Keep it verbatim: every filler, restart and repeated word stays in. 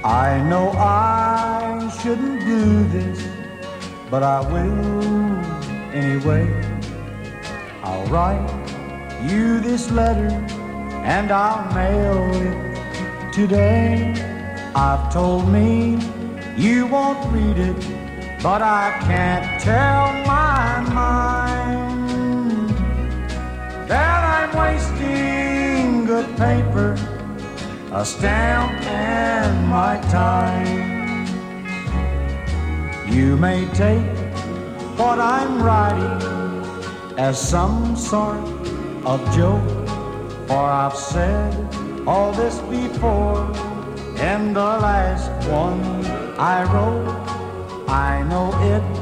I know I shouldn't do this, but I will anyway. I'll write you this letter and I'll mail it today. I've told me you won't read it, but I can't tell my mind that I'm wasting good paper, a stamp and my time. You may take what I'm writing as some sort of joke, for I've said all this before in the last one I wrote. I know it